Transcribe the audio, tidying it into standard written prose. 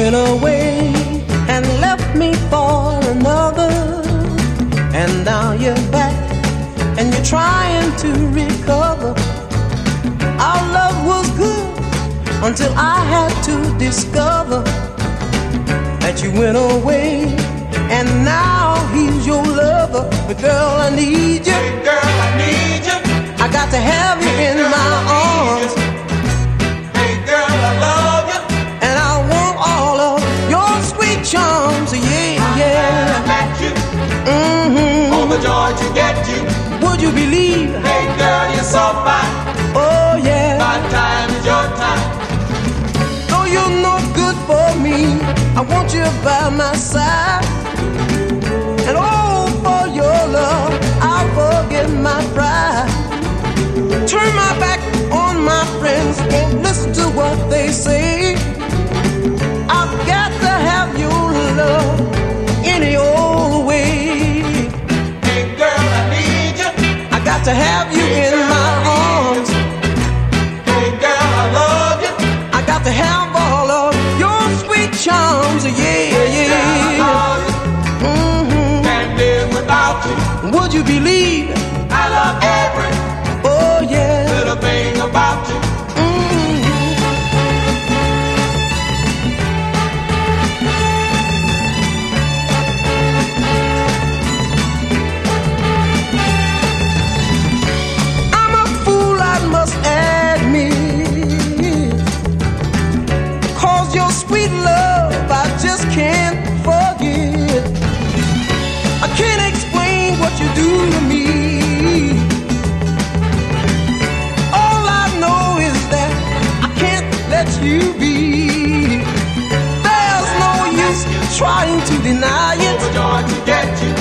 went away and left me for another. And now you're back and you're trying to recover. Our love was good until I had to discover that you went away and now he's your lover. But girl, I need you. Hey girl, I need you. I got to have you in my arms. Hey girl, I love you. And I want all of your sweet charms. Yeah, yeah. I met you. Overjoyed to get you. Would you believe? Hey girl, you're so fine. Oh yeah. My time is your time. Though you're no good for me, I want you by my side. And oh, for your love, I'll forget my pride. Turn my back on my friends, won't listen to what they say. I've got to have your love any old way. Hey girl, I need you. I got to have you in my arms. Hey girl, I love you. I got to have all of your sweet charms. Yeah, yeah. Can't live without you. Would you believe? I love every Oh yeah. little thing about you. I'm a fool, I must admit, 'cause your sweet love I just can't forget. I can't explain what you do to me. All I know is that I can't let you be. There's no use trying to deny it. Overjoyed to get you.